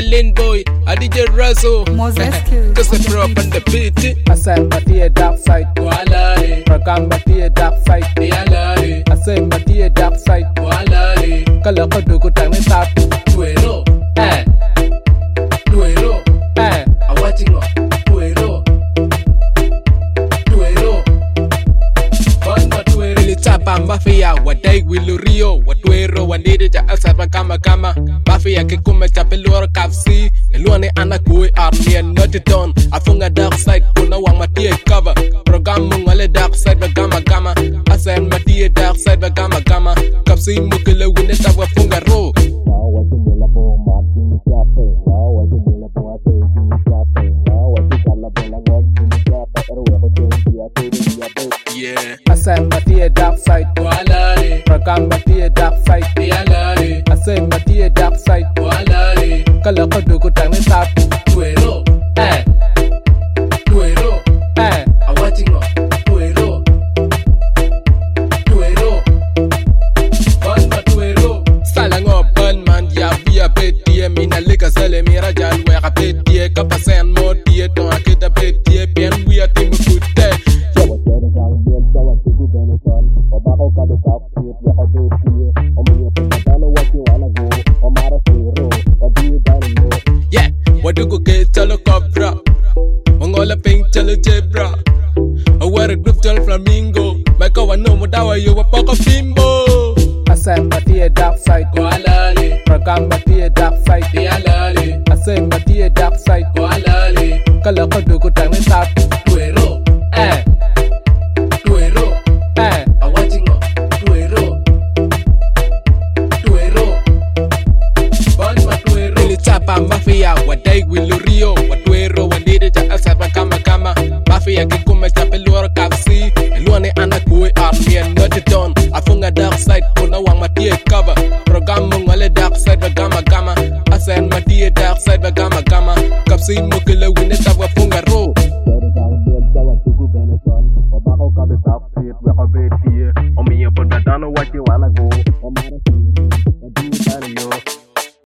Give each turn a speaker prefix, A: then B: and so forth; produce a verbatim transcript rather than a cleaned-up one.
A: Lin boy, I D J Razzle.
B: Moses Kills.
A: Cause I throw up on the beat.
C: I said my dear dark side.
A: Voila, eh.
C: Program my dear dark side.
A: Voila, eh.
C: I said my dear dark side.
A: Voila, eh.
C: Kala ko dugo tang ni tap.
A: Tuero,
C: Eh,
A: tuero.
C: eh.
A: I'm watching up. Tuero, tuero. Bon ma tuero. Nilichapa mafia wadai wilurio watuero waniri ja asaba kama kama mafia kikume chapeloro kafsi eluane anakui arnien notiton afunga dark side kuna wang matie cover program mungale dark side ba gama gama asen matie dark side ba gama gama kapsi mukile wine tawa funga ro. Yeah,
C: I said my dear dark side.
A: voila, eh.
C: Program my dear dark side.
A: Voila, eh.
C: I said my dear dark side.
A: Voila, eh.
C: Kala ko dugo tang ni tap.
A: Tuero,
C: Eh,
A: tuero.
C: eh.
A: I'm watching up. Tuero, tuero. Bon ma tuero. Salango bon man ya via petie mina liga sele mira jan wera petie kapasen mo tie ton akita petie bien we a team kute. Yeah, what do go get chalo cobra? Mongola pink chalo zebra. I wear a group chalo flamingo. Make a no mo dawa you a poco fimbo.
C: I said my dear dark side.
A: Voila, eh.
C: Program my dear dark side.
A: Voila, eh.
C: I said my dear dark side.
A: Voila, eh.
C: Kala ko dugo tang ni tap.
A: Tuero,
C: Eh,
A: tuero.
C: eh.
A: I'm watching up. Tuero, tuero. Bon ma tuero. Nilichapa mafia wadai wilurio watuero waniri ja asaba kama kama mafia kikume chapeloro kafsi eluane anakui arnien notiton afunga dark side kuna wang matie cover program mungale dark side ba gama gama asen matie dark side ba gama gama kapsi mukile wine tawa funga